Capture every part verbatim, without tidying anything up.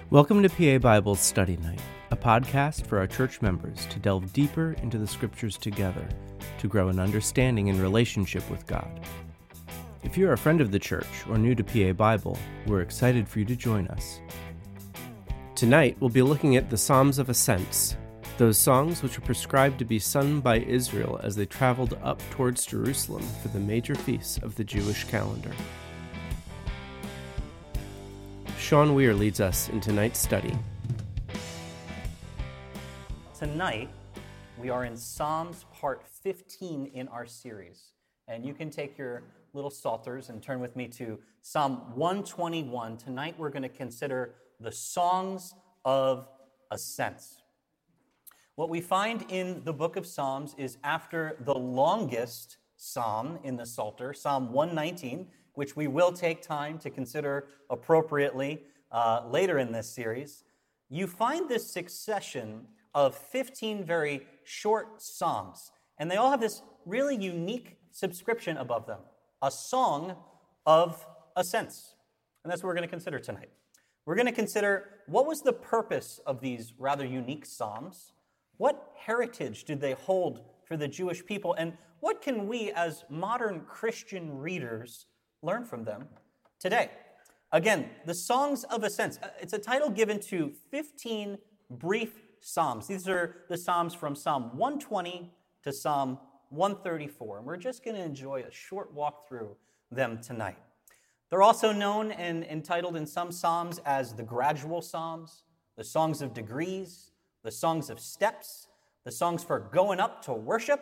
Welcome to P A Bible's Study Night, a podcast for our church members to delve deeper into the scriptures together to grow in understanding and relationship with God. If you're a friend of the church or new to P A Bible, we're excited for you to join us. Tonight, we'll be looking at the Psalms of Ascents, those songs which are prescribed to be sung by Israel as they traveled up towards Jerusalem for the major feasts of the Jewish calendar. Sean Weir leads us in tonight's study. Tonight, we are in Psalms part fifteen in our series. And you can take your little psalters and turn with me to Psalm one twenty-one. Tonight, we're going to consider the Songs of Ascents. What we find in the book of Psalms is after the longest psalm in the Psalter, Psalm one nineteen, which we will take time to consider appropriately uh, later in this series, you find this succession of fifteen very short psalms, and they all have this really unique subscription above them, a song of ascents. And that's what we're going to consider tonight. We're going to consider what was the purpose of these rather unique psalms, what heritage did they hold for the Jewish people, and what can we as modern Christian readers learn from them today? Again, the Songs of Ascents. It's a title given to fifteen brief psalms. These are the psalms from Psalm one twenty to Psalm one thirty-four, and we're just going to enjoy a short walk through them tonight. They're also known and entitled in some psalms as the gradual psalms, the songs of degrees, the songs of steps, the songs for going up to worship,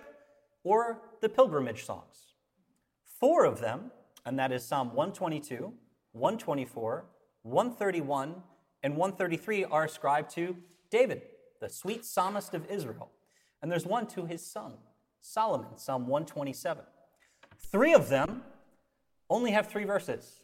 or the pilgrimage songs. Four of them, and that is Psalm one twenty-two, one twenty-four, one thirty-one, and one thirty-three, are ascribed to David, the sweet psalmist of Israel. And there's one to his son, Solomon, Psalm one twenty-seven. Three of them only have three verses.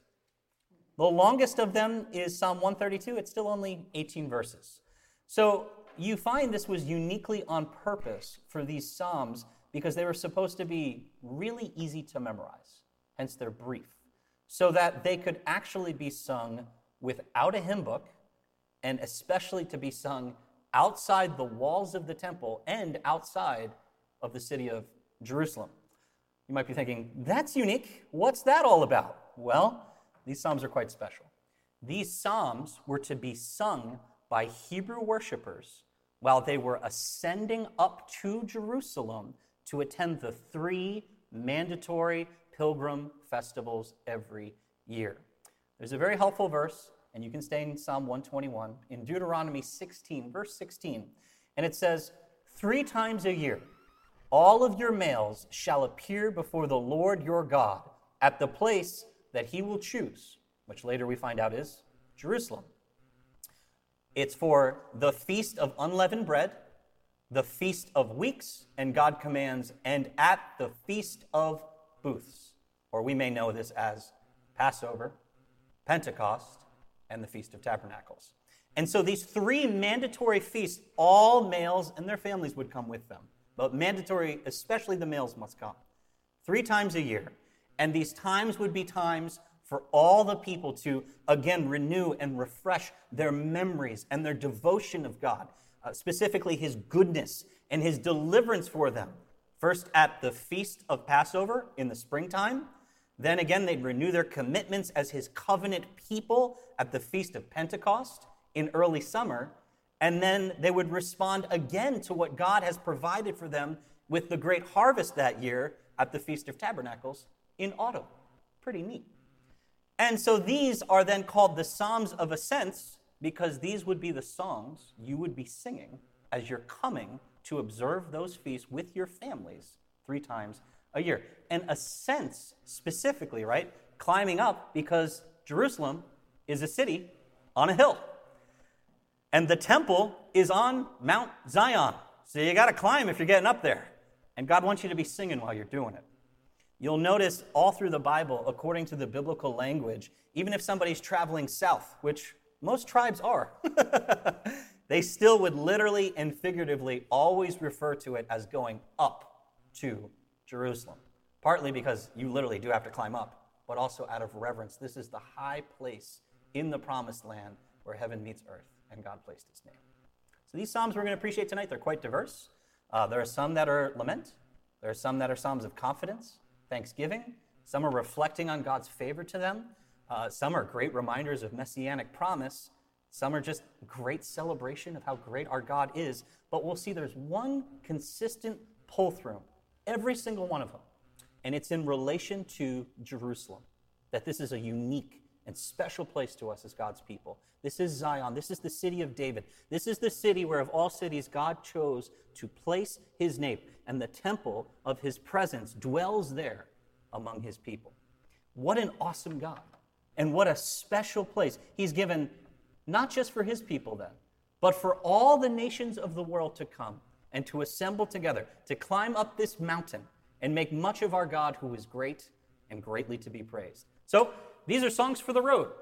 The longest of them is Psalm one thirty-two. It's still only eighteen verses. So you find this was uniquely on purpose for these psalms because they were supposed to be really easy to memorize, hence they're brief, so that they could actually be sung without a hymn book, and especially to be sung outside the walls of the temple and outside of the city of Jerusalem. You might be thinking, that's unique. What's that all about? Well, these psalms are quite special. These psalms were to be sung by Hebrew worshipers while they were ascending up to Jerusalem to attend the three mandatory pilgrim festivals every year. There's a very helpful verse, and you can stay in Psalm one twenty-one, in Deuteronomy sixteen, verse sixteen, and it says, "Three times a year, all of your males shall appear before the Lord your God at the place that he will choose," which later we find out is Jerusalem. It's for the Feast of Unleavened Bread, the Feast of Weeks, and God commands, and at the Feast of Booths, or we may know this as Passover, Pentecost, and the Feast of Tabernacles. And so these three mandatory feasts, all males and their families would come with them. But mandatory, especially the males must come. Three times a year. And these times would be times for all the people to, again, renew and refresh their memories and their devotion of God, uh, specifically his goodness and his deliverance for them. First at the Feast of Passover in the springtime. Then again, they'd renew their commitments as his covenant people at the Feast of Pentecost in early summer. And then they would respond again to what God has provided for them with the great harvest that year at the Feast of Tabernacles in autumn. Pretty neat. And so these are then called the Psalms of Ascents because these would be the songs you would be singing as you're coming to observe those feasts with your families three times a year. And ascents specifically, right? Climbing up because Jerusalem is a city on a hill. And the temple is on Mount Zion. So you got to climb if you're getting up there. And God wants you to be singing while you're doing it. You'll notice all through the Bible, according to the biblical language, even if somebody's traveling south, which most tribes are, they still would literally and figuratively always refer to it as going up to Jerusalem. Partly because you literally do have to climb up, but also out of reverence. This is the high place in the promised land where heaven meets earth, and God placed his name. So these psalms we're going to appreciate tonight, they're quite diverse. Uh, there are some that are lament. There are some that are psalms of confidence, thanksgiving. Some are reflecting on God's favor to them. Uh, some are great reminders of messianic promise. Some are just great celebration of how great our God is. But we'll see there's one consistent pull-through, every single one of them. And it's in relation to Jerusalem, that this is a unique and special place to us as God's people. This is Zion. This is the city of David. This is the city where of all cities God chose to place his name, and the temple of his presence dwells there among his people. What an awesome God, and what a special place he's given, not just for his people then, but for all the nations of the world to come and to assemble together, to climb up this mountain and make much of our God who is great and greatly to be praised. So these are songs for the road.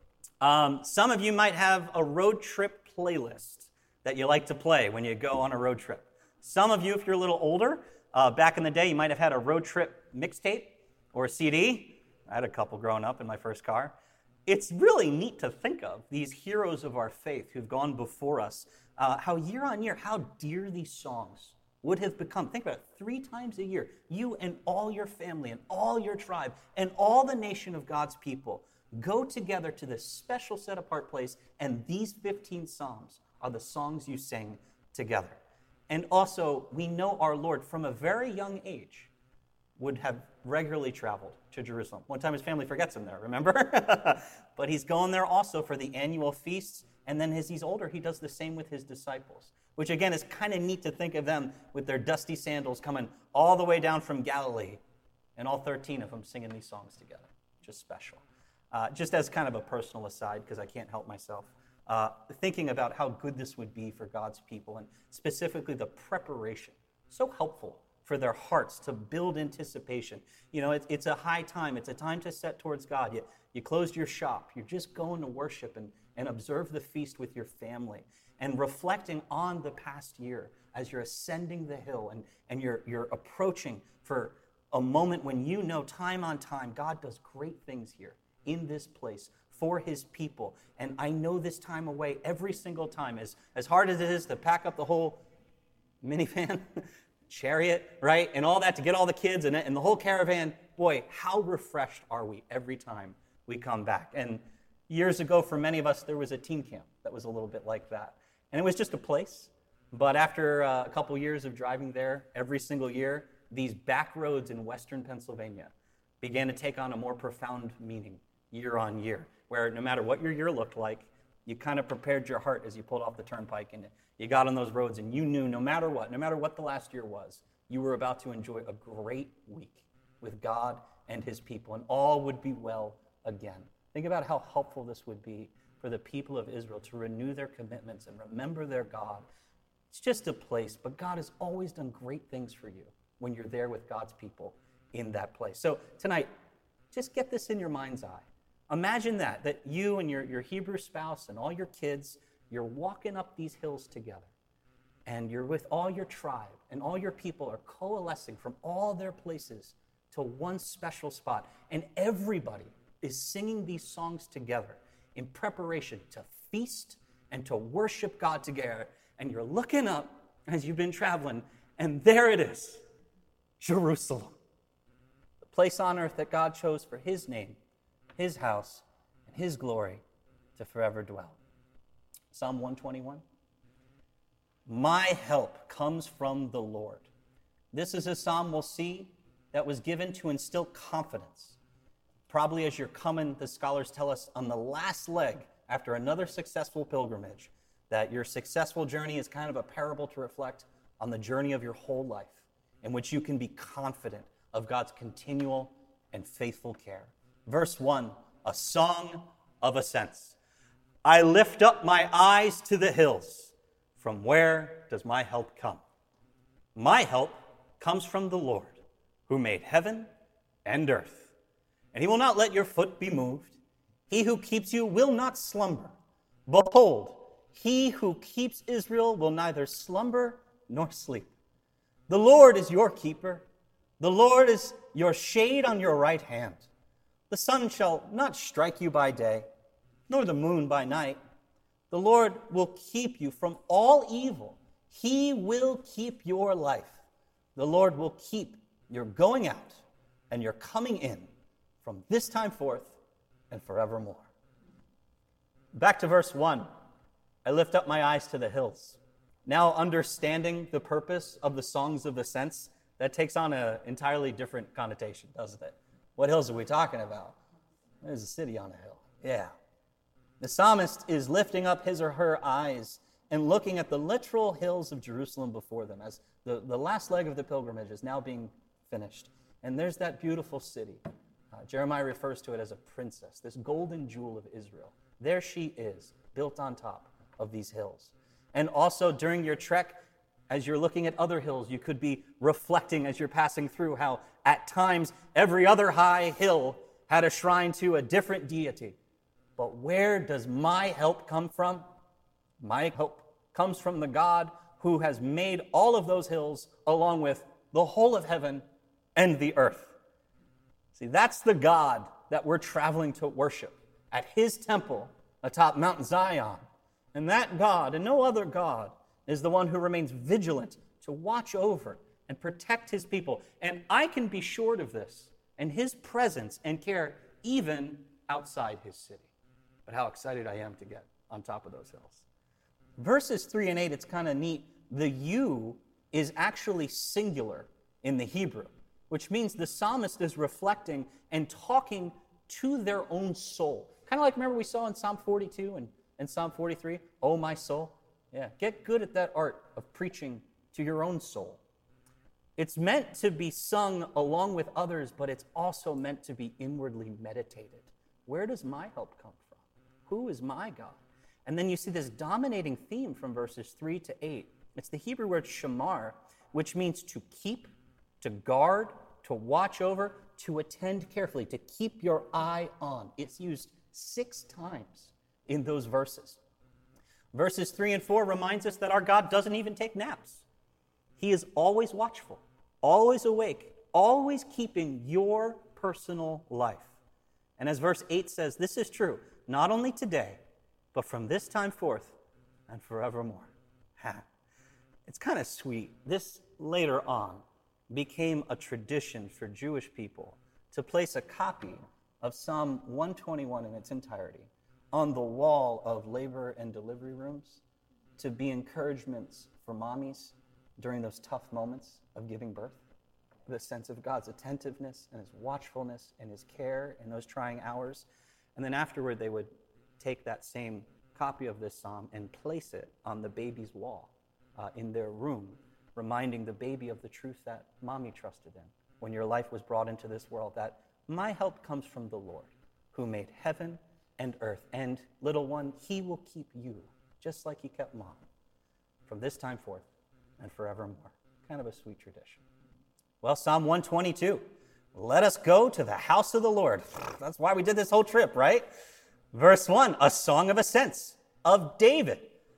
Um, some of you might have a road trip playlist that you like to play when you go on a road trip. Some of you, if you're a little older, uh, back in the day, you might have had a road trip mixtape or a C D. I had a couple growing up in my first car. It's really neat to think of these heroes of our faith who've gone before us, uh, how year on year, how dear these songs would have become. Think about it, three times a year, you and all your family and all your tribe and all the nation of God's people go together to this special set-apart place, and these fifteen psalms are the songs you sing together. And also, we know our Lord from a very young age would have regularly traveled to Jerusalem. One time his family forgets him there, remember? But he's going there also for the annual feasts, and then as he's older, he does the same with his disciples, which again is kind of neat to think of them with their dusty sandals coming all the way down from Galilee, and all thirteen of them singing these songs together. Just special. Uh, just as kind of a personal aside, because I can't help myself, uh, thinking about how good this would be for God's people, and specifically the preparation. So helpful for their hearts to build anticipation. You know, it, it's a high time. It's a time to set towards God. You, you closed your shop. You're just going to worship and, and observe the feast with your family, and reflecting on the past year as you're ascending the hill and, and you're, you're approaching for a moment when you know time on time God does great things here in this place for his people. And I know this time away every single time, as, as hard as it is to pack up the whole minivan, chariot, right, and all that to get all the kids and, and the whole caravan, boy, how refreshed are we every time we come back. And years ago, for many of us, there was a teen camp that was a little bit like that. And it was just a place. But after uh, a couple years of driving there every single year, these back roads in western Pennsylvania began to take on a more profound meaning year on year, where no matter what your year looked like, you kind of prepared your heart as you pulled off the turnpike and you got on those roads, and you knew no matter what, no matter what the last year was, you were about to enjoy a great week with God and his people, and all would be well again. Think about how helpful this would be for the people of Israel to renew their commitments and remember their God. It's just a place, but God has always done great things for you when you're there with God's people in that place. So tonight, just get this in your mind's eye. Imagine that, that you and your, your Hebrew spouse and all your kids, you're walking up these hills together, and you're with all your tribe, and all your people are coalescing from all their places to one special spot, and everybody is singing these songs together in preparation to feast and to worship God together. And you're looking up as you've been traveling, and there it is, Jerusalem, the place on earth that God chose for his name, his house, and his glory to forever dwell. Psalm one twenty-one. My help comes from the Lord. This is a psalm we'll see that was given to instill confidence. Probably as you're coming, the scholars tell us, on the last leg after another successful pilgrimage, that your successful journey is kind of a parable to reflect on the journey of your whole life, in which you can be confident of God's continual and faithful care. Verse one, a song of ascents. I lift up my eyes to the hills. From where does my help come? My help comes from the Lord, who made heaven and earth. And he will not let your foot be moved. He who keeps you will not slumber. Behold, he who keeps Israel will neither slumber nor sleep. The Lord is your keeper. The Lord is your shade on your right hand. The sun shall not strike you by day, nor the moon by night. The Lord will keep you from all evil. He will keep your life. The Lord will keep your going out and your coming in from this time forth and forevermore. Back to verse one. I lift up my eyes to the hills. Now understanding the purpose of the songs of ascents, that takes on an entirely different connotation, doesn't it? What hills are we talking about? There's a city on a hill. Yeah. The psalmist is lifting up his or her eyes and looking at the literal hills of Jerusalem before them as the, the last leg of the pilgrimage is now being finished. And there's that beautiful city. Uh, Jeremiah refers to it as a princess, this golden jewel of Israel. There she is, built on top of these hills. And also during your trek, as you're looking at other hills, you could be reflecting as you're passing through how at times every other high hill had a shrine to a different deity. But where does my help come from? My help comes from the God who has made all of those hills along with the whole of heaven and the earth. See, that's the God that we're traveling to worship at his temple atop Mount Zion. And that God, and no other God, is the one who remains vigilant to watch over and protect his people. And I can be assured of this and his presence and care even outside his city. But how excited I am to get on top of those hills. Verses three and eight, it's kind of neat. The you is actually singular in the Hebrew, which means the psalmist is reflecting and talking to their own soul. Kind of like, remember we saw in Psalm forty-two and, and Psalm forty-three, oh my soul. Yeah, get good at that art of preaching to your own soul. It's meant to be sung along with others, but it's also meant to be inwardly meditated. Where does my help come from? Who is my God? And then you see this dominating theme from verses three to eight. It's the Hebrew word shamar, which means to keep, to guard, to watch over, to attend carefully, to keep your eye on. It's used six times in those verses. Verses three and four reminds us that our God doesn't even take naps. He is always watchful, always awake, always keeping your personal life. And as verse eight says, this is true, not only today, but from this time forth and forevermore. Ha. It's kind of sweet. This later on became a tradition for Jewish people to place a copy of Psalm one twenty-one in its entirety on the wall of labor and delivery rooms to be encouragements for mommies during those tough moments of giving birth. The sense of God's attentiveness and his watchfulness and his care in those trying hours. And then afterward, they would take that same copy of this psalm and place it on the baby's wall uh, in their room, reminding the baby of the truth that mommy trusted in when your life was brought into this world, that my help comes from the Lord who made heaven and earth. And little one, he will keep you just like he kept mom from this time forth and forevermore. Kind of a sweet tradition. Well, Psalm one twenty-two, let us go to the house of the Lord. That's why we did this whole trip, right? Verse one, a song of ascents of David.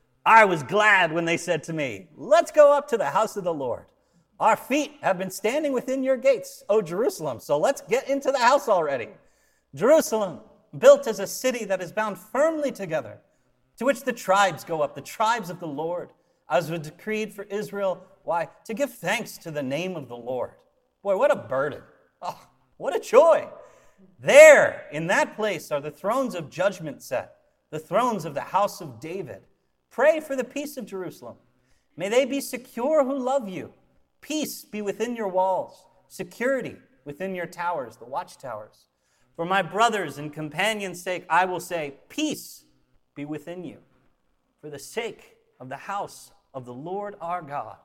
I was glad when they said to me, let's go up to the house of the Lord. Our feet have been standing within your gates, O Jerusalem, so let's get into the house already. Jerusalem, built as a city that is bound firmly together, to which the tribes go up, the tribes of the Lord, as was decreed for Israel. Why? To give thanks to the name of the Lord. Boy, what a burden. Oh, what a joy. There, in that place, are the thrones of judgment set, the thrones of the house of David. Pray for the peace of Jerusalem. May they be secure who love you. Peace be within your walls, security within your towers, the watchtowers. For my brothers and companions' sake, I will say, peace be within you. For the sake of the house of the Lord our God,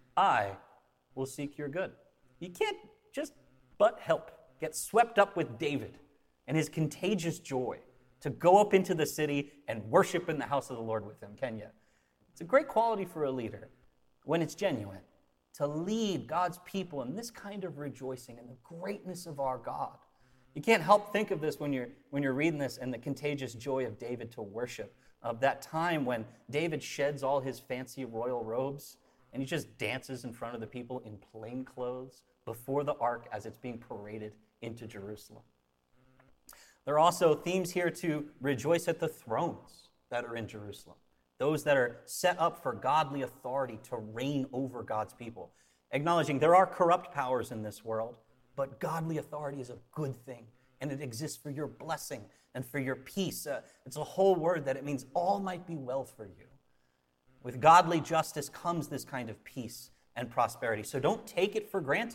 I will seek your good. You can't just but help get swept up with David and his contagious joy to go up into the city and worship in the house of the Lord with him, can you? It's a great quality for a leader when it's genuine, to lead God's people in this kind of rejoicing in the greatness of our God. You can't help think of this when you're when you're reading this and the contagious joy of David to worship, of that time when David sheds all his fancy royal robes and he just dances in front of the people in plain clothes before the ark as it's being paraded into Jerusalem. There are also themes here to rejoice at the thrones, that are in Jerusalem, those that are set up for godly authority to reign over God's people, acknowledging there are corrupt powers in this world, but godly authority is a good thing, and it exists for your blessing and for your peace. Uh, it's a whole word that it means all might be well for you. With godly justice comes this kind of peace and prosperity, so don't take it for granted.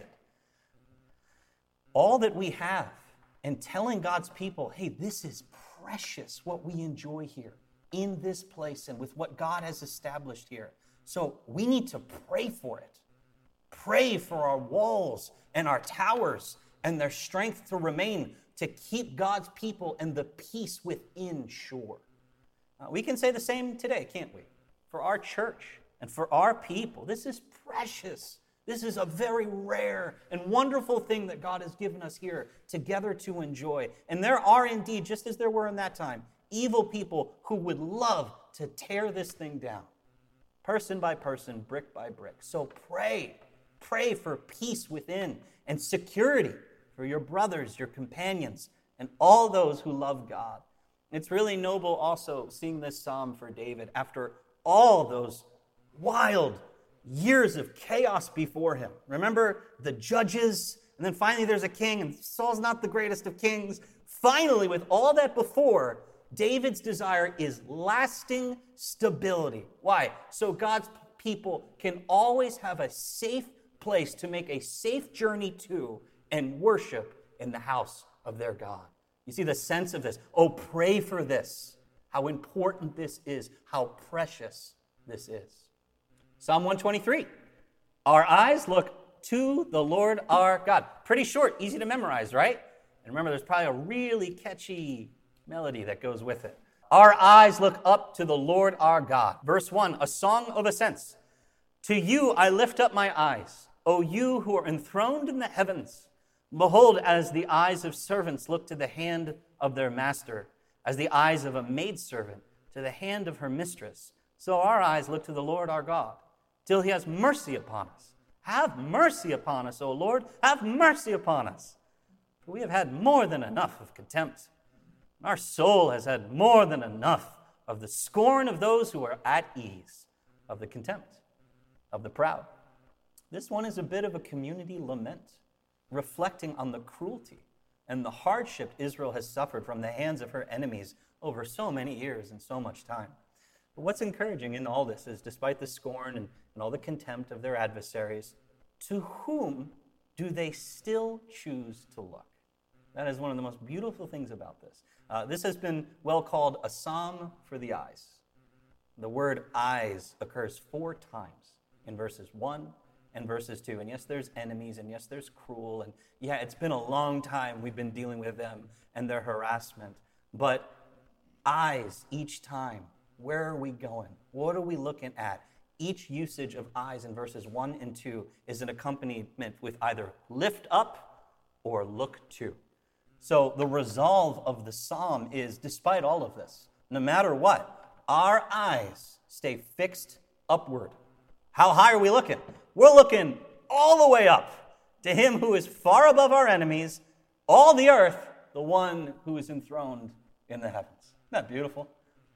All that we have, and telling God's people, hey, this is precious what we enjoy here in this place and with what God has established here. So we need to pray for it. Pray for our walls and our towers and their strength to remain, to keep God's people and the peace within sure. Uh, we can say the same today, can't we? For our church and for our people. This is precious. This is a very rare and wonderful thing that God has given us here together to enjoy. And there are indeed, just as there were in that time, evil people who would love to tear this thing down, person by person, brick by brick. So pray. Pray for peace within and security for your brothers, your companions, and all those who love God. It's really noble also seeing this psalm for David after all those wild years of chaos before him. Remember the judges, and then finally there's a king, and Saul's not the greatest of kings. Finally, with all that before, David's desire is lasting stability. Why? So God's people can always have a safe place to make a safe journey to and worship in the house of their God. You see the sense of this. Oh, pray for this. How important this is. How precious this is. Psalm one twenty-three. Our eyes look to the Lord our God. Pretty short, easy to memorize, right? And remember, there's probably a really catchy melody that goes with it. Our eyes look up to the Lord our God. Verse one, a song of ascents. To you I lift up my eyes, O you who are enthroned in the heavens. Behold, as the eyes of servants look to the hand of their master, as the eyes of a maidservant to the hand of her mistress, so our eyes look to the Lord our God, till he has mercy upon us. Have mercy upon us, O Lord, have mercy upon us. For we have had more than enough of contempt. Our soul has had more than enough of the scorn of those who are at ease, of the contempt of the proud. This one is a bit of a community lament, reflecting on the cruelty and the hardship Israel has suffered from the hands of her enemies over so many years and so much time. But what's encouraging in all this is, despite the scorn and, and all the contempt of their adversaries, to whom do they still choose to look? That is one of the most beautiful things about this. Uh, this has been well called a psalm for the eyes. The word eyes occurs four times in verses one and verses two. And yes, there's enemies, and yes, there's cruel, and yeah, it's been a long time we've been dealing with them and their harassment. But eyes each time. Where are we going? What are we looking at? Each usage of eyes in verses one and two is an accompaniment with either lift up or look to. So the resolve of the psalm is, despite all of this, no matter what, our eyes stay fixed upward. How high are we looking? We're looking all the way up to him who is far above our enemies, all the earth, the one who is enthroned in the heavens. Isn't that beautiful?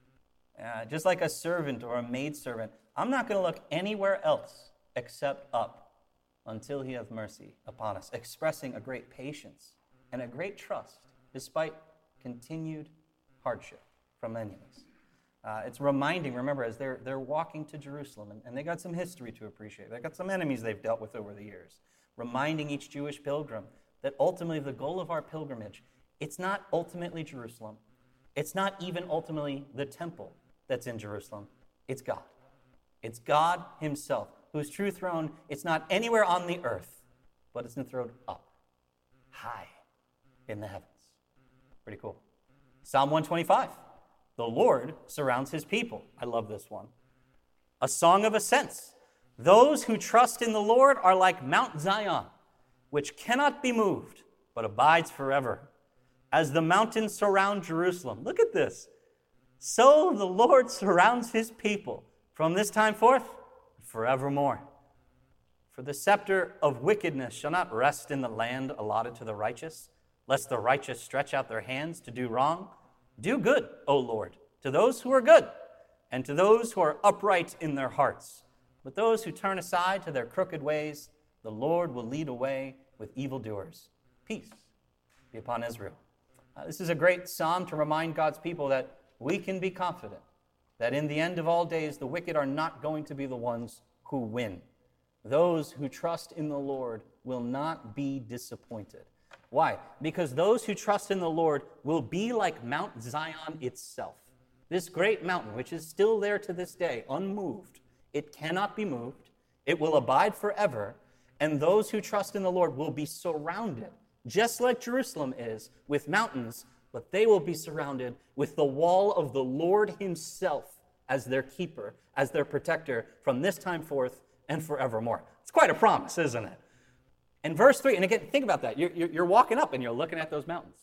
Uh, just like a servant or a maidservant, I'm not going to look anywhere else except up until he has mercy upon us, expressing a great patience and a great trust despite continued hardship from enemies. Uh, it's reminding, remember, as they're they're walking to Jerusalem, and, and they got some history to appreciate. They got some enemies they've dealt with over the years. Reminding each Jewish pilgrim that ultimately the goal of our pilgrimage, it's not ultimately Jerusalem. It's not even ultimately the temple that's in Jerusalem. It's God. It's God himself, whose true throne, it's not anywhere on the earth, but it's enthroned up, high in the heavens. Pretty cool. Psalm one twenty-five. The Lord surrounds his people. I love this one. A song of ascents. Those who trust in the Lord are like Mount Zion, which cannot be moved, but abides forever. As the mountains surround Jerusalem. Look at this. So the Lord surrounds his people from this time forth forevermore. For the scepter of wickedness shall not rest in the land allotted to the righteous, lest the righteous stretch out their hands to do wrong. Do good, O Lord, to those who are good, and to those who are upright in their hearts. But those who turn aside to their crooked ways, the Lord will lead away with evildoers. Peace be upon Israel. Uh, this is a great psalm to remind God's people that we can be confident that in the end of all days, the wicked are not going to be the ones who win. Those who trust in the Lord will not be disappointed. Why? Because those who trust in the Lord will be like Mount Zion itself. This great mountain, which is still there to this day, unmoved. It cannot be moved. It will abide forever. And those who trust in the Lord will be surrounded, just like Jerusalem is, with mountains, but they will be surrounded with the wall of the Lord himself as their keeper, as their protector from this time forth and forevermore. It's quite a promise, isn't it? And verse three, and again, think about that. You're, you're walking up and you're looking at those mountains.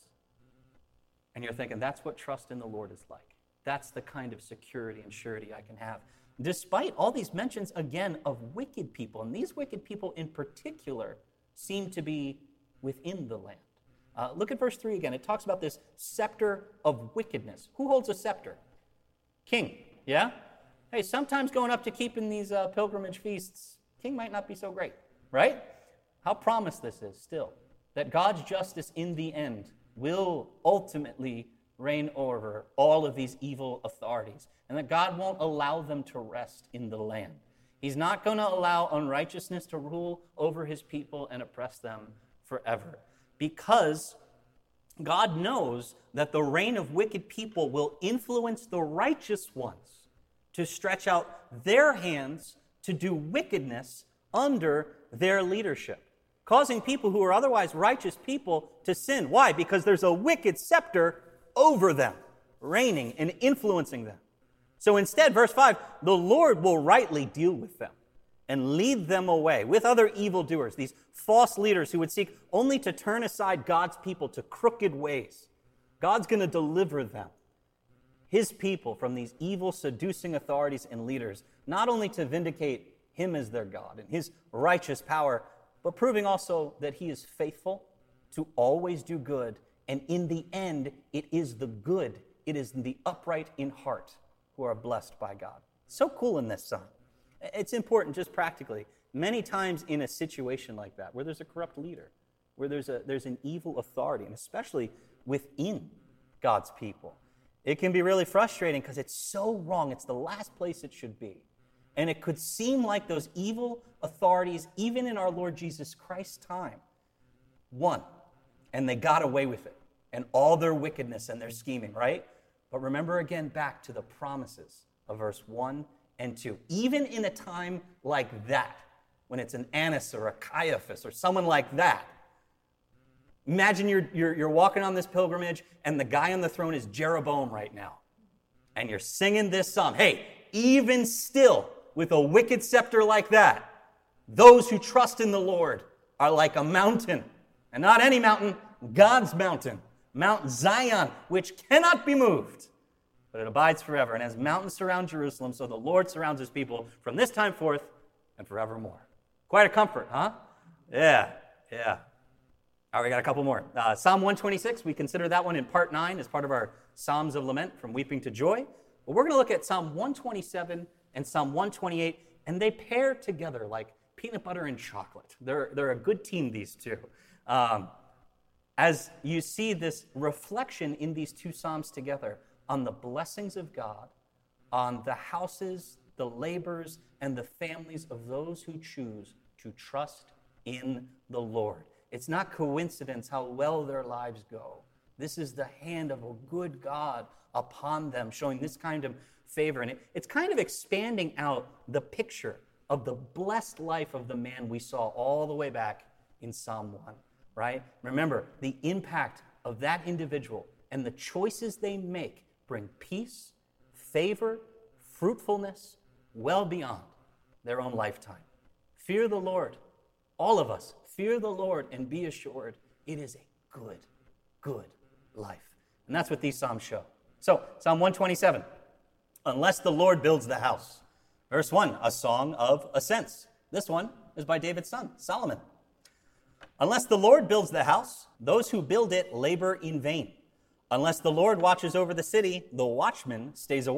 And you're thinking, that's what trust in the Lord is like. That's the kind of security and surety I can have. Despite all these mentions, again, of wicked people, and these wicked people in particular seem to be within the land. Uh, look at verse three again. It talks about this scepter of wickedness. Who holds a scepter? King, yeah? Hey, sometimes going up to keeping these uh, pilgrimage feasts, king might not be so great, right? How promised this is still, that God's justice in the end will ultimately reign over all of these evil authorities, and that God won't allow them to rest in the land. He's not going to allow unrighteousness to rule over his people and oppress them forever, because God knows that the reign of wicked people will influence the righteous ones to stretch out their hands to do wickedness under their leadership, causing people who are otherwise righteous people to sin. Why? Because there's a wicked scepter over them, reigning and influencing them. So instead, verse five, the Lord will rightly deal with them and lead them away with other evildoers, these false leaders who would seek only to turn aside God's people to crooked ways. God's going to deliver them, his people, from these evil, seducing authorities and leaders, not only to vindicate him as their God and his righteous power, but proving also that he is faithful to always do good. And in the end, it is the good, it is the upright in heart who are blessed by God. So cool in this psalm. It's important just practically. Many times in a situation like that, where there's a corrupt leader, where there's a there's an evil authority, and especially within God's people, it can be really frustrating because it's so wrong. It's the last place it should be. And it could seem like those evil authorities, even in our Lord Jesus Christ's time, won, and they got away with it, and all their wickedness and their scheming, right? But remember again back to the promises of verse one and two. Even in a time like that, when it's an Annas or a Caiaphas or someone like that, imagine you're, you're, you're walking on this pilgrimage and the guy on the throne is Jeroboam right now. And you're singing this song. Hey, even still, with a wicked scepter like that, those who trust in the Lord are like a mountain. And not any mountain, God's mountain. Mount Zion, which cannot be moved, but it abides forever. And as mountains surround Jerusalem, so the Lord surrounds his people from this time forth and forevermore. Quite a comfort, huh? Yeah, yeah. All right, we got a couple more. Uh, Psalm one twenty-six, we consider that one in part nine as part of our Psalms of Lament, from weeping to joy. But we're going to look at Psalm one twenty-seven and Psalm one twenty-eight, and they pair together like peanut butter and chocolate. They're, they're a good team, these two. Um, as you see this reflection in these two Psalms together on the blessings of God, on the houses, the labors, and the families of those who choose to trust in the Lord. It's not coincidence how well their lives go. This is the hand of a good God upon them, showing this kind of favor. And it, it's kind of expanding out the picture of the blessed life of the man we saw all the way back in Psalm one, right? Remember, the impact of that individual and the choices they make bring peace, favor, fruitfulness, well beyond their own lifetime. Fear the Lord. All of us, fear the Lord and be assured it is a good, good life. And that's what these Psalms show. So, Psalm one twenty-seven, unless the Lord builds the house. Verse one, a song of ascents. This one is by David's son, Solomon. Unless the Lord builds the house, those who build it labor in vain. Unless the Lord watches over the city, the watchman stays awake.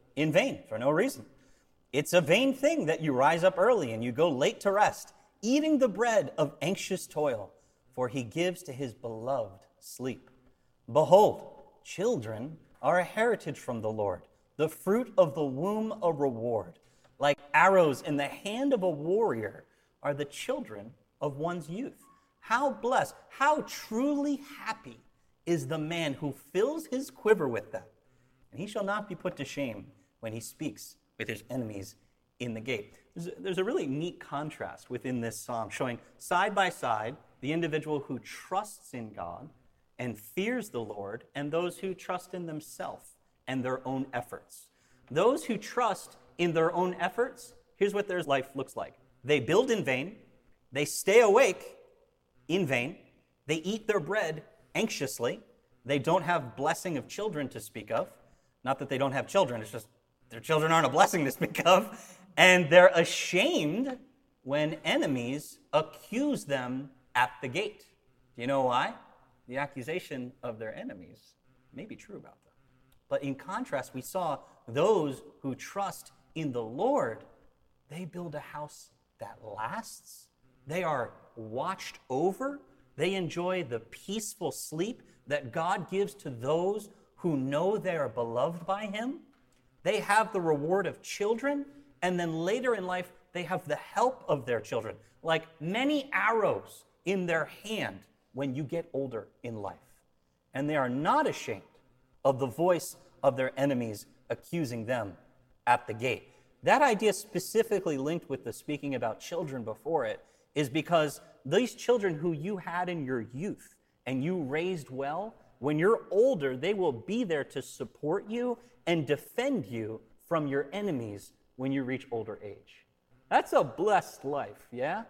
in vain for no reason. It's a vain thing that you rise up early and you go late to rest, eating the bread of anxious toil, for he gives to his beloved sleep. Behold, children are a heritage from the Lord, the fruit of the womb a reward. Like arrows in the hand of a warrior are the children of one's youth. How blessed, how truly happy is the man who fills his quiver with them, and he shall not be put to shame when he speaks with his enemies in the gate. There's a, there's a really neat contrast within this psalm, showing side by side the individual who trusts in God and fears the Lord, and those who trust in themselves and their own efforts. Those who trust in their own efforts, here's what their life looks like. They build in vain, they stay awake in vain, they eat their bread anxiously, they don't have blessing of children to speak of. Not that they don't have children, it's just their children aren't a blessing to speak of, and they're ashamed when enemies accuse them at the gate. Do you know why? The accusation of their enemies may be true about them. But in contrast, we saw those who trust in the Lord, they build a house that lasts. They are watched over. They enjoy the peaceful sleep that God gives to those who know they are beloved by him. They have the reward of children, and then later in life, they have the help of their children, like many arrows in their hand when you get older in life. And they are not ashamed of the voice of their enemies accusing them at the gate. That idea specifically linked with the speaking about children before it is because these children who you had in your youth and you raised well, when you're older, they will be there to support you and defend you from your enemies when you reach older age. That's a blessed life, yeah?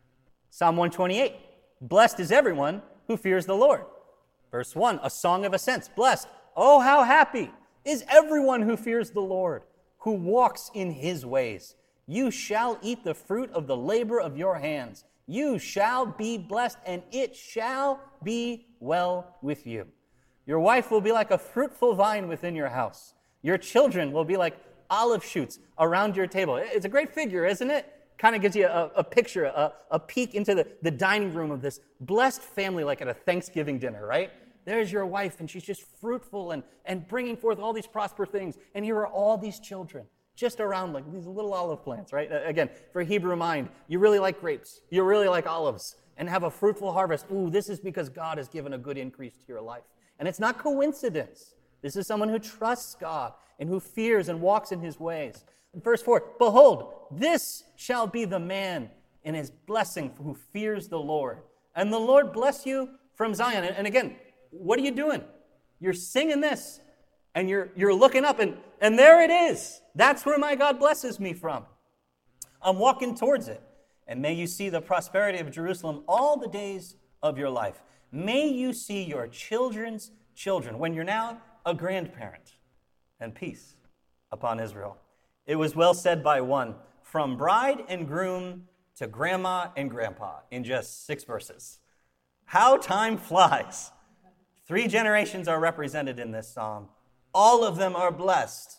Psalm one twenty-eight, blessed is everyone who fears the Lord. Verse one, a song of ascents, blessed, oh how happy is everyone who fears the Lord, who walks in his ways. You shall eat the fruit of the labor of your hands. You shall be blessed, and it shall be well with you. Your wife will be like a fruitful vine within your house. Your children will be like olive shoots around your table. It's a great figure, isn't it? Kind of gives you a, a picture, a, a peek into the, the dining room of this blessed family like at a Thanksgiving dinner, right? There's your wife, and she's just fruitful and, and bringing forth all these prosper things. And here are all these children just around like these little olive plants, right? Again, for a Hebrew mind, you really like grapes. You really like olives and have a fruitful harvest. Ooh, this is because God has given a good increase to your life. And it's not coincidence. This is someone who trusts God and who fears and walks in his ways. Verse four, behold, this shall be the man in his blessing who fears the Lord. And the Lord bless you from Zion. And again, what are you doing? You're singing this, and you're you're looking up, and, and there it is. That's where my God blesses me from. I'm walking towards it. And may you see the prosperity of Jerusalem all the days of your life. May you see your children's children when you're now a grandparent, and peace upon Israel. It was well said by one, from bride and groom to grandma and grandpa in just six verses. How time flies. Three generations are represented in this psalm. All of them are blessed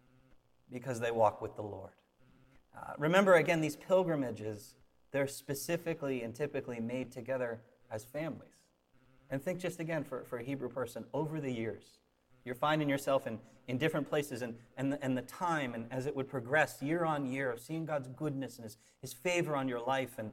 because they walk with the Lord. Uh, remember, again, these pilgrimages, they're specifically and typically made together as families. And think just again, for, for a Hebrew person, over the years, you're finding yourself in, in different places, and, and, the, and the time, and as it would progress year on year, of seeing God's goodness and his, his favor on your life. And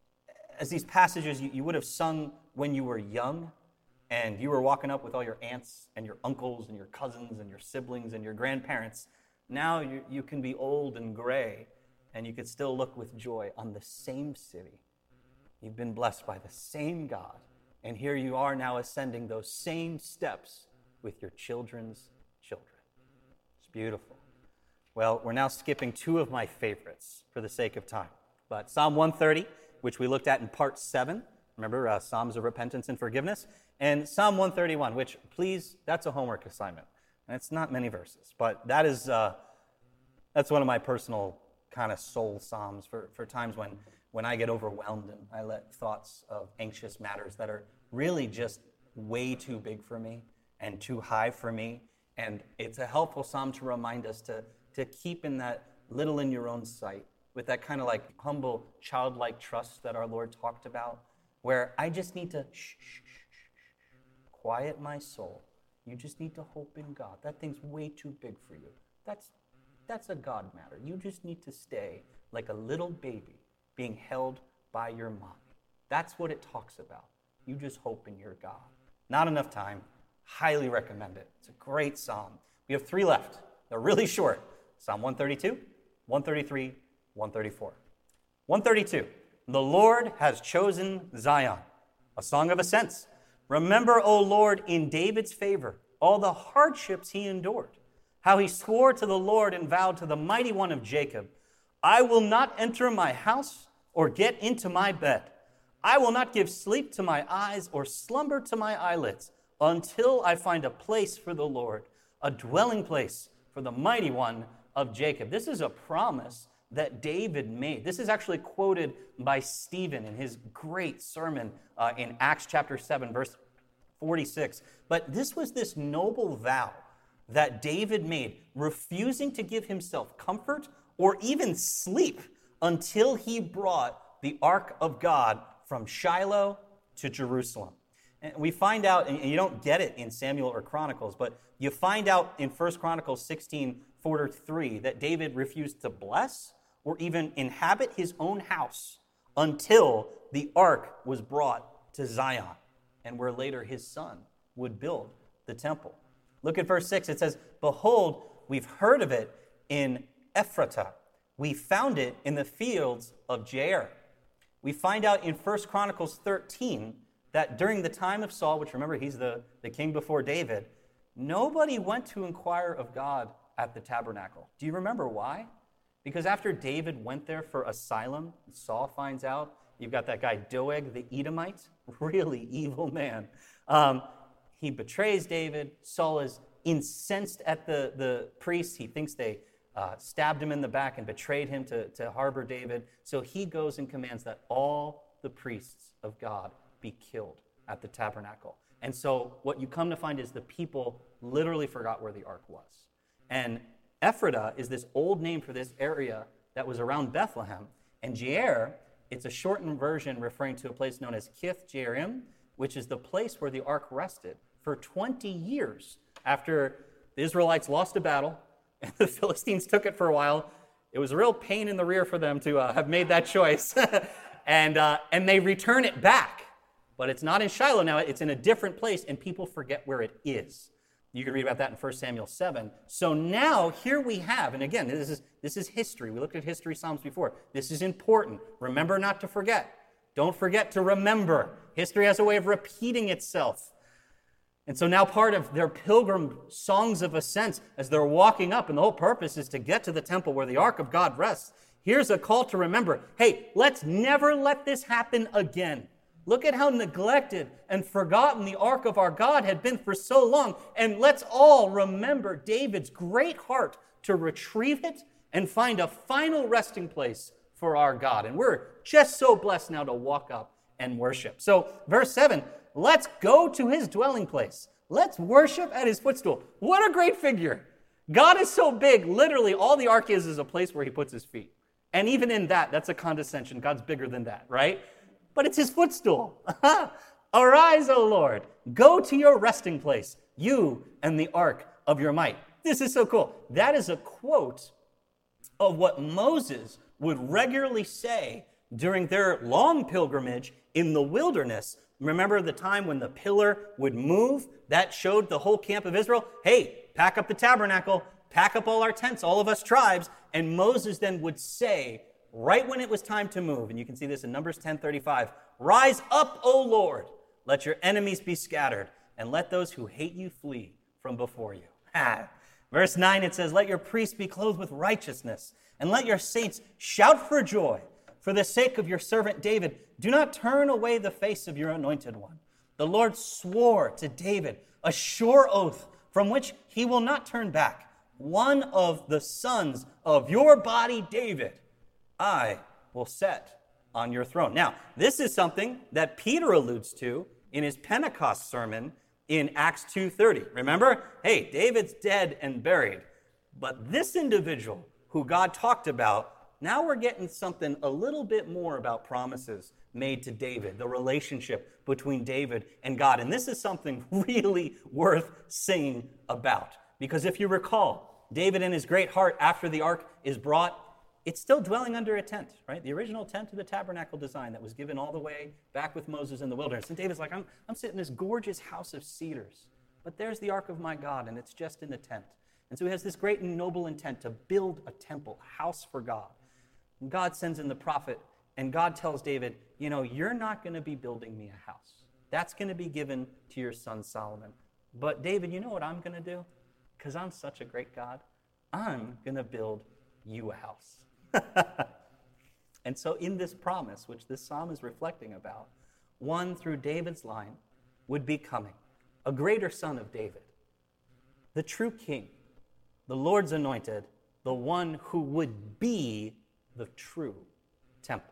as these passages you, you would have sung when you were young, and you were walking up with all your aunts and your uncles and your cousins and your siblings and your grandparents. Now you, you can be old and gray, and you could still look with joy on the same city. You've been blessed by the same God. And here you are now ascending those same steps with your children's children. It's beautiful. Well, we're now skipping two of my favorites for the sake of time. But Psalm one thirty, which we looked at in part seven, remember, uh, Psalms of repentance and forgiveness, and Psalm one thirty-one, which, please, that's a homework assignment. And it's not many verses, but that is, uh, that's one of my personal kind of soul psalms for, for times when when I get overwhelmed and I let thoughts of anxious matters that are really just way too big for me and too high for me And it's a helpful psalm to remind us to, to keep in that little in your own sight, with that kind of like humble, childlike trust that our Lord talked about, where I just need to shh, shh, shh, shh, quiet my soul. You just need to hope in God. That thing's way too big for you. That's, that's a God matter. You just need to stay like a little baby being held by your mommy. That's what it talks about. You just hope in your God. Not enough time. Highly recommend it. It's a great psalm. We have three left. They're really short. Psalm one thirty-two, one thirty-three, one thirty-four. one thirty-two. The Lord has chosen Zion, a song of ascents. Remember, O Lord, in David's favor, all the hardships he endured, how he swore to the Lord and vowed to the mighty one of Jacob, I will not enter my house or get into my bed. I will not give sleep to my eyes or slumber to my eyelids, until I find a place for the Lord, a dwelling place for the mighty one of Jacob. This is a promise that David made. This is actually quoted by Stephen in his great sermon uh, in Acts chapter seven, verse forty-six. But this was this noble vow that David made, refusing to give himself comfort or even sleep until he brought the ark of God from Shiloh to Jerusalem. And we find out, and you don't get it in Samuel or Chronicles, but you find out in First Chronicles sixteen forty-three that David refused to bless or even inhabit his own house until the ark was brought to Zion, and where later his son would build the temple. Look at verse six. It says, behold, we've heard of it in Ephratah. We found it in the fields of Jair. We find out in First Chronicles thirteen that during the time of Saul, which remember, he's the, the king before David, nobody went to inquire of God at the tabernacle. Do you remember why? Because after David went there for asylum, Saul finds out, you've got that guy Doeg the Edomite, really evil man. Um, he betrays David. Saul is incensed at the, the priests. He thinks they uh, stabbed him in the back and betrayed him to, to harbor David. So he goes and commands that all the priests of God be killed at the tabernacle. And so what you come to find is the people literally forgot where the ark was. And Ephratah is this old name for this area that was around Bethlehem. And Jair, it's a shortened version referring to a place known as Kith Jearim, which is the place where the ark rested for twenty years after the Israelites lost a battle and the Philistines took it for a while. It was a real pain in the rear for them to uh, have made that choice. and uh, and they return it back. But it's not in Shiloh now. It's in a different place, and people forget where it is. You can read about that in First Samuel seven. So now here we have, and again, this is this is history. We looked at history Psalms before. This is important. Remember not to forget. Don't forget to remember. History has a way of repeating itself. And so now part of their pilgrim songs of ascent as they're walking up, and the whole purpose is to get to the temple where the ark of God rests. Here's a call to remember, hey, let's never let this happen again. Look at how neglected and forgotten the ark of our God had been for so long. And let's all remember David's great heart to retrieve it and find a final resting place for our God. And we're just so blessed now to walk up and worship. So verse seven, let's go to his dwelling place. Let's worship at his footstool. What a great figure. God is so big, literally all the ark is is a place where he puts his feet. And even in that, that's a condescension. God's bigger than that, right? But it's his footstool. Arise, O Lord, go to your resting place, you and the ark of your might. This is so cool. That is a quote of what Moses would regularly say during their long pilgrimage in the wilderness. Remember the time when the pillar would move? That showed the whole camp of Israel, hey, pack up the tabernacle, pack up all our tents, all of us tribes. And Moses then would say, right when it was time to move, and you can see this in Numbers ten thirty-five, rise up, O Lord, let your enemies be scattered, and let those who hate you flee from before you. Ha. Verse nine, it says, let your priests be clothed with righteousness, and let your saints shout for joy. For the sake of your servant David, do not turn away the face of your anointed one. The Lord swore to David a sure oath from which he will not turn back. One of the sons of your body, David, I will set on your throne. Now, this is something that Peter alludes to in his Pentecost sermon in Acts two thirty. Remember? Hey, David's dead and buried. But this individual who God talked about, now we're getting something a little bit more about promises made to David, the relationship between David and God. And this is something really worth singing about. Because if you recall, David in his great heart, after the ark is brought, it's still dwelling under a tent, right? The original tent of the tabernacle design that was given all the way back with Moses in the wilderness. And David's like, I'm, I'm sitting in this gorgeous house of cedars, but there's the ark of my God, and it's just in the tent. And so he has this great and noble intent to build a temple, a house for God. And God sends in the prophet, and God tells David, you know, you're not going to be building me a house. That's going to be given to your son Solomon. But David, you know what I'm going to do? Because I'm such a great God, I'm going to build you a house. And so in this promise, which this psalm is reflecting about, one through David's line would be coming, a greater son of David, the true king, the Lord's anointed, the one who would be the true temple.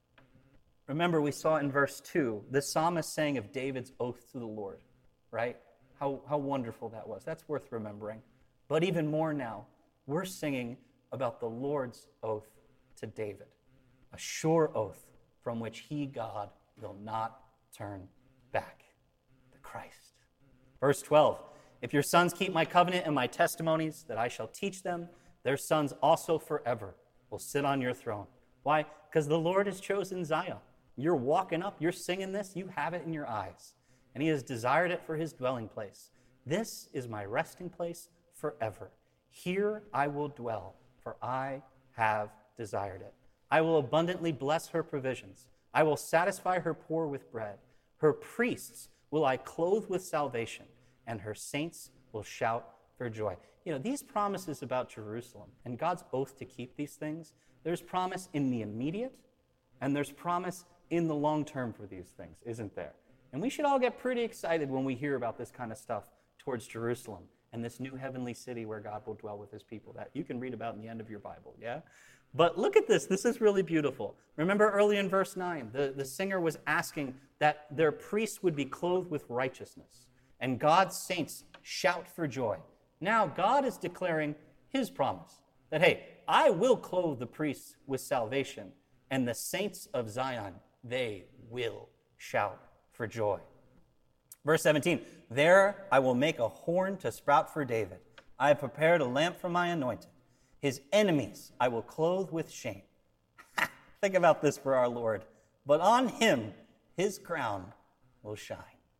Remember, we saw in verse two, the psalmist saying of David's oath to the Lord, right? How, how wonderful that was. That's worth remembering. But even more now, we're singing about the Lord's oath to David, a sure oath from which he, God, will not turn back, the Christ. Verse twelve, if your sons keep my covenant and my testimonies that I shall teach them, their sons also forever will sit on your throne. Why? Because the Lord has chosen Zion. You're walking up, you're singing this, you have it in your eyes. And he has desired it for his dwelling place. This is my resting place forever. Here I will dwell, for I have desired it. I will abundantly bless her provisions. I will satisfy her poor with bread. Her priests will I clothe with salvation, and her saints will shout for joy. You know, these promises about Jerusalem and God's oath to keep these things, there's promise in the immediate, and there's promise in the long term for these things, isn't there? And we should all get pretty excited when we hear about this kind of stuff towards Jerusalem and this new heavenly city where God will dwell with his people that you can read about in the end of your Bible, yeah? But look at this. This is really beautiful. Remember early in verse nine, the, the singer was asking that their priests would be clothed with righteousness, and God's saints shout for joy. Now God is declaring his promise that, hey, I will clothe the priests with salvation, and the saints of Zion, they will shout for joy. Verse seventeen, there I will make a horn to sprout for David. I have prepared a lamp for my anointed. His enemies I will clothe with shame. Think about this for our Lord. But on him his crown will shine.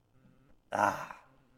Ah.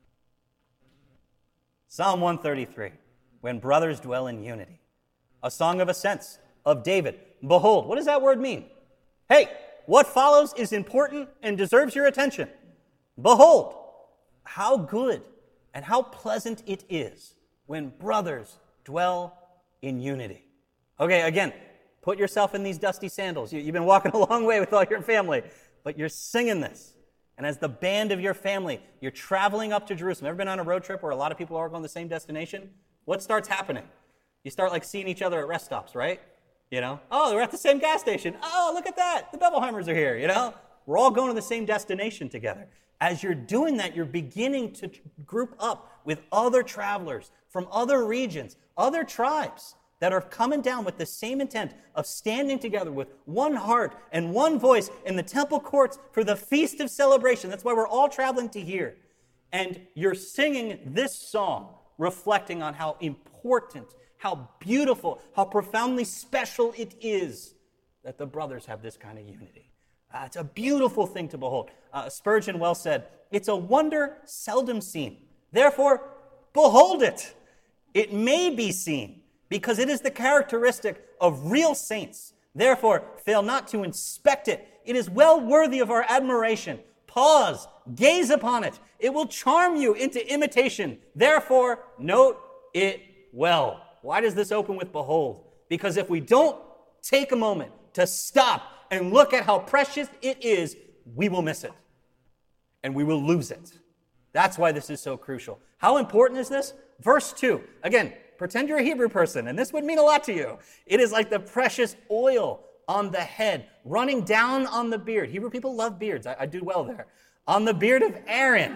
Psalm one thirty-three, when brothers dwell in unity. A song of ascents of David. Behold, what does that word mean? Hey, what follows is important and deserves your attention. Behold, how good and how pleasant it is when brothers dwell in unity. Okay, again, put yourself in these dusty sandals. You, you've been walking a long way with all your family, but you're singing this. And as the band of your family, you're traveling up to Jerusalem. Ever been on a road trip where a lot of people are going to the same destination? What starts happening? You start like seeing each other at rest stops, right? You know, oh, we're at the same gas station. Oh, look at that. The Bevelheimers are here, you know. We're all going to the same destination together. As you're doing that, you're beginning to group up with other travelers from other regions, other tribes that are coming down with the same intent of standing together with one heart and one voice in the temple courts for the feast of celebration. That's why we're all traveling to here. And you're singing this song, reflecting on how important, how beautiful, how profoundly special it is that the brothers have this kind of unity. Uh, it's a beautiful thing to behold. Uh, Spurgeon well said, it's a wonder seldom seen. Therefore, behold it. It may be seen, because it is the characteristic of real saints. Therefore, fail not to inspect it. It is well worthy of our admiration. Pause, gaze upon it. It will charm you into imitation. Therefore, note it well. Why does this open with behold? Because if we don't take a moment to stop and look at how precious it is, we will miss it. And we will lose it. That's why this is so crucial. How important is this? Verse two. Again, pretend you're a Hebrew person, and this would mean a lot to you. It is like the precious oil on the head, running down on the beard. Hebrew people love beards. I, I do well there. On the beard of Aaron.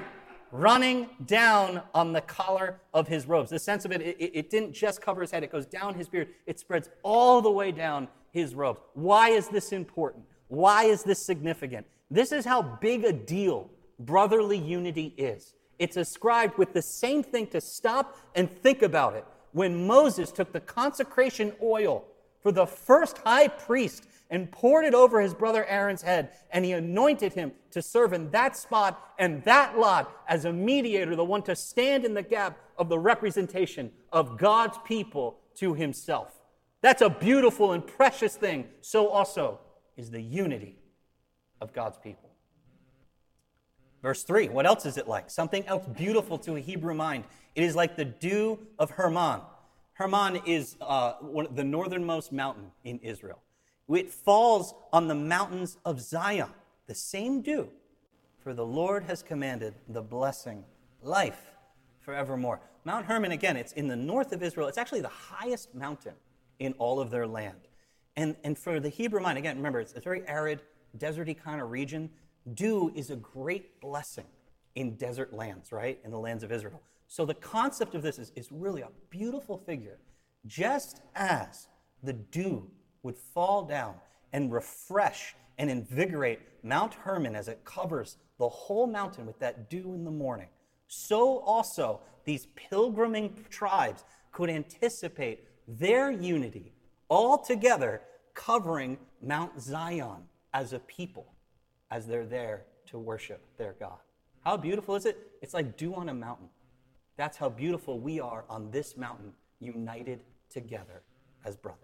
running down on the collar of his robes. The sense of it, it, it didn't just cover his head, it goes down his beard. It spreads all the way down his robes. Why is this important? Why is this significant? This is how big a deal brotherly unity is. It's ascribed with the same thing to stop and think about it. When Moses took the consecration oil for the first high priest and poured it over his brother Aaron's head, and he anointed him to serve in that spot and that lot as a mediator, the one to stand in the gap of the representation of God's people to himself. That's a beautiful and precious thing. So also is the unity of God's people. Verse three, what else is it like? Something else beautiful to a Hebrew mind. It is like the dew of Hermon. Hermon is uh, one, the northernmost mountain in Israel. It falls on the mountains of Zion, the same dew. For the Lord has commanded the blessing, life forevermore. Mount Hermon, again, it's in the north of Israel. It's actually the highest mountain in all of their land. And, and for the Hebrew mind, again, remember, it's a very arid, deserty kind of region. Dew is a great blessing in desert lands, right? In the lands of Israel. So the concept of this is, is really a beautiful figure. Just as the dew would fall down and refresh and invigorate Mount Hermon as it covers the whole mountain with that dew in the morning, so also these pilgriming tribes could anticipate their unity all together covering Mount Zion as a people, as they're there to worship their God. How beautiful is it? It's like dew on a mountain. That's how beautiful we are on this mountain, united together as brothers.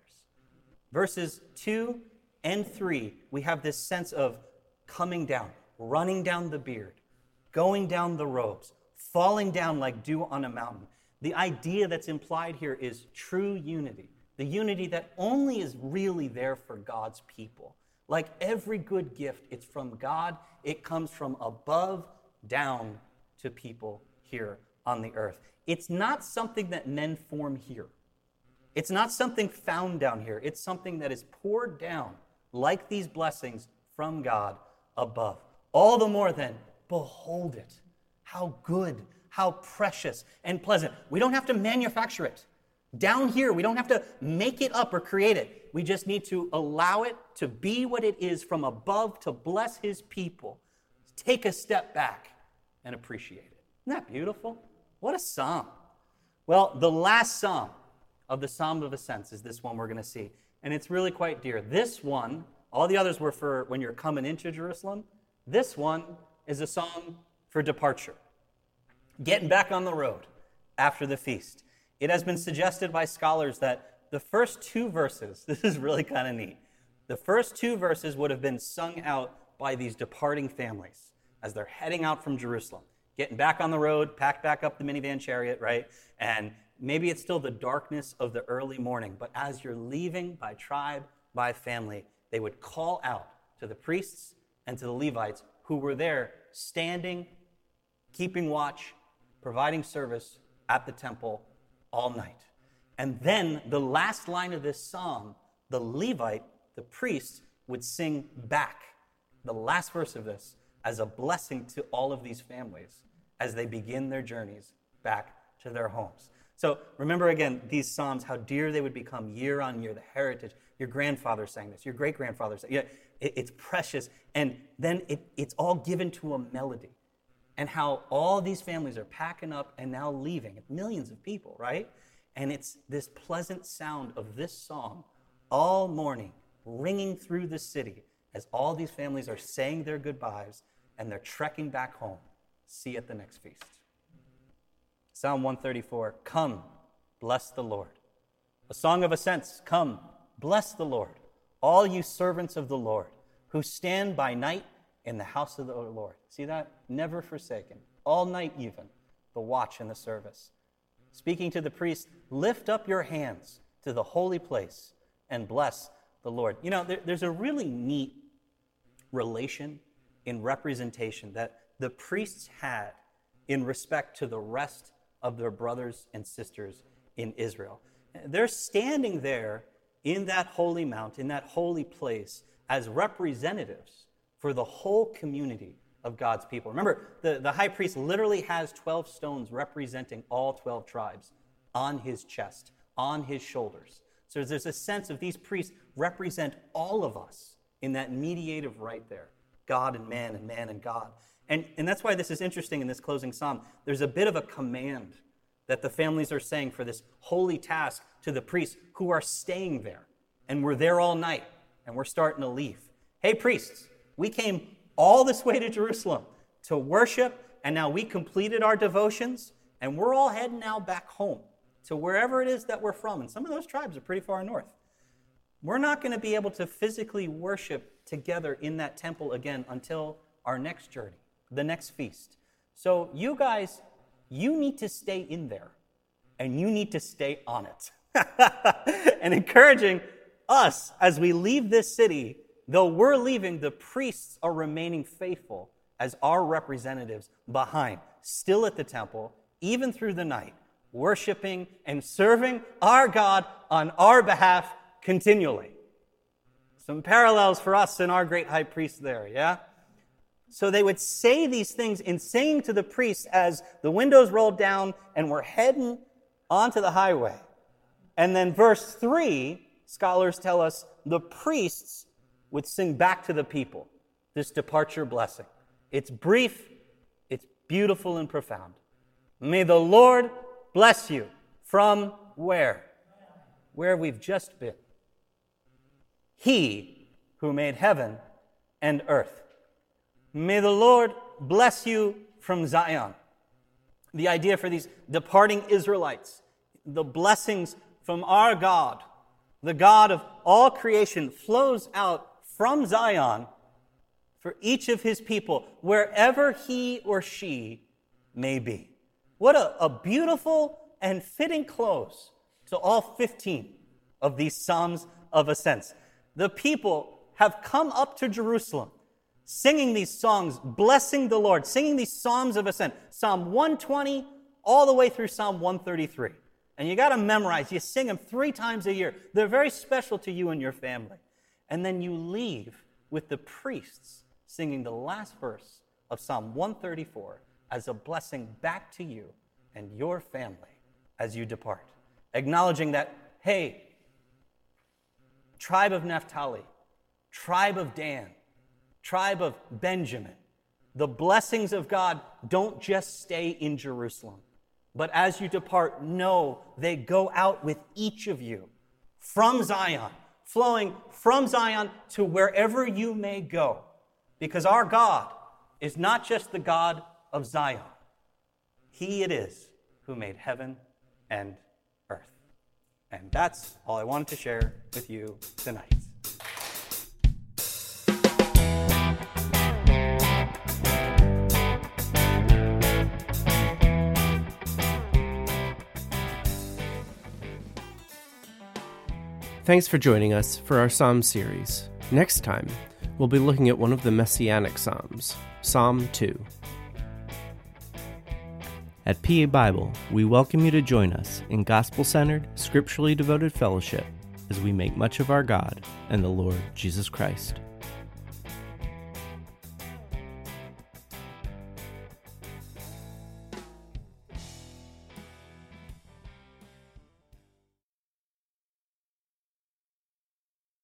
Verses two and three, we have this sense of coming down, running down the beard, going down the robes, falling down like dew on a mountain. The idea that's implied here is true unity, the unity that only is really there for God's people. Like every good gift, it's from God. It comes from above down to people here on the earth. It's not something that men form here. It's not something found down here. It's something that is poured down like these blessings from God above. All the more then, behold it. How good, how precious and pleasant. We don't have to manufacture it. Down here, we don't have to make it up or create it. We just need to allow it to be what it is from above to bless his people. Take a step back and appreciate it. Isn't that beautiful? What a psalm. Well, the last psalm of the Psalm of Ascents is this one we're going to see. And it's really quite dear. This one, all the others were for when you're coming into Jerusalem. This one is a song for departure. Getting back on the road after the feast. It has been suggested by scholars that the first two verses, this is really kind of neat, the first two verses would have been sung out by these departing families as they're heading out from Jerusalem, getting back on the road, packed back up the minivan chariot, right? And maybe it's still the darkness of the early morning, but as you're leaving by tribe, by family, they would call out to the priests and to the Levites who were there standing, keeping watch, providing service at the temple all night. And then the last line of this psalm, the Levite, the priest, would sing back the last verse of this as a blessing to all of these families as they begin their journeys back to their homes. So remember again, these psalms, how dear they would become year on year, the heritage. Your grandfather sang this, your great-grandfather sang it. Yeah, it's precious. And then it, it's all given to a melody. And how all these families are packing up and now leaving. Millions of people, right? And it's this pleasant sound of this song all morning ringing through the city as all these families are saying their goodbyes and they're trekking back home. See you at the next feast. Psalm one thirty-four, come, bless the Lord. A song of ascents, come, bless the Lord. All you servants of the Lord who stand by night in the house of the Lord. See that? Never forsaken. All night even, the watch and the service. Speaking to the priest, lift up your hands to the holy place and bless the Lord. You know, there, there's a really neat relation in representation that the priests had in respect to the rest of their brothers and sisters in Israel. They're standing there in that holy mount, in that holy place, as representatives for the whole community of God's people. Remember, the, the high priest literally has twelve stones representing all twelve tribes on his chest, on his shoulders. So there's a sense of these priests represent all of us in that mediative right there, God and man and man and God. And, and that's why this is interesting in this closing psalm. There's a bit of a command that the families are saying for this holy task to the priests who are staying there. And we're there all night, and we're starting to leave. Hey, priests, we came all this way to Jerusalem to worship, and now we completed our devotions, and we're all heading now back home to wherever it is that we're from. And some of those tribes are pretty far north. We're not going to be able to physically worship together in that temple again until our next journey, the next feast. So you guys, you need to stay in there, and you need to stay on it. And encouraging us as we leave this city, though we're leaving, the priests are remaining faithful as our representatives behind, still at the temple, even through the night, worshiping and serving our God on our behalf continually. Some parallels for us and our great high priest there, yeah? So they would say these things in saying to the priests as the windows rolled down and we're heading onto the highway. And then verse three, scholars tell us, the priests would sing back to the people this departure blessing. It's brief, it's beautiful and profound. May the Lord bless you from where? Where we've just been. He who made heaven and earth. May the Lord bless you from Zion. The idea for these departing Israelites, the blessings from our God, the God of all creation, flows out from Zion for each of his people, wherever he or she may be. What a, a beautiful and fitting close to all fifteen of these Psalms of Ascents. The people have come up to Jerusalem, singing these songs, blessing the Lord, singing these Psalms of Ascent, Psalm one twenty all the way through Psalm one thirty-three. And you got to memorize. You sing them three times a year. They're very special to you and your family. And then you leave with the priests singing the last verse of Psalm one thirty-four as a blessing back to you and your family as you depart. Acknowledging that, hey, tribe of Naphtali, tribe of Dan, tribe of Benjamin, the blessings of God don't just stay in Jerusalem. But as you depart, know they go out with each of you from Zion, flowing from Zion to wherever you may go. Because our God is not just the God of Zion. He it is who made heaven and earth. And that's all I wanted to share with you tonight. Thanks for joining us for our Psalm series. Next time, we'll be looking at one of the Messianic Psalms, Psalm two. At P A Bible, we welcome you to join us in gospel-centered, scripturally devoted fellowship as we make much of our God and the Lord Jesus Christ.